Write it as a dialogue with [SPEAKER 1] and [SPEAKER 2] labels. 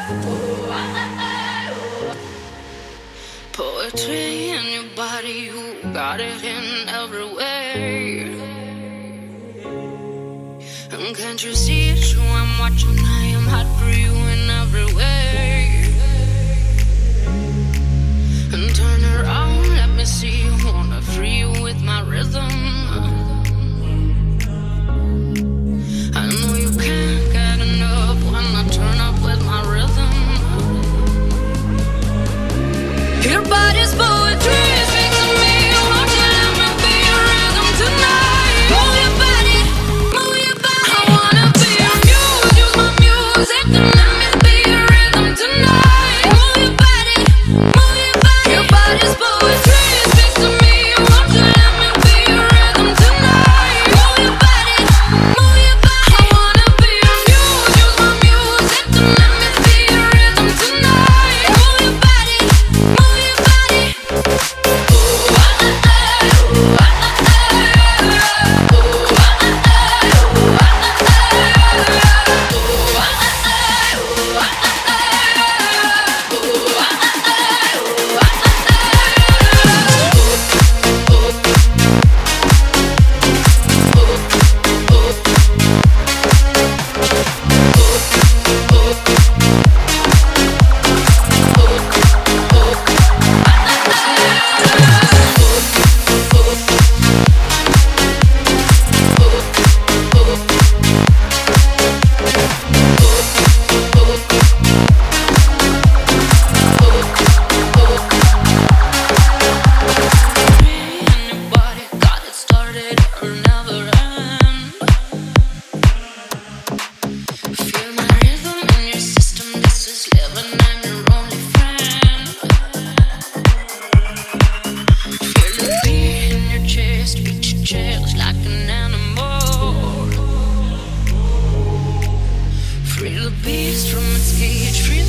[SPEAKER 1] Poetry in your body, you got it in every way. And can't you see it's true? I'm watching, I am hot for you in every way. And turn around, let me see you. Wanna free you with my rhythm. I know you can't get enough when I turn up with my rhythm. Your body's poetry, speak to me. Won't you let me be your rhythm tonight? Move your body, move your body. I wanna be your muse, use my music to let me be your rhythm tonight. Move your body, move your body. Your body's poetry, speak to me. Won't you let me be your rhythm tonight? Move your body, move your body. I wanna be your muse, use my music to let me be your rhythm tonight. Move your body, move your body. Ooh, ah, ah, ah, ooh, ah, ah, ah. Ooh, ah, ah, ah, ooh, ah, ah, ah. Ooh, ah, ah, ah, ooh, ah, ah, ah. Ooh, ah, ah, ah, ooh, ah, ah, Free the beast from its cage, free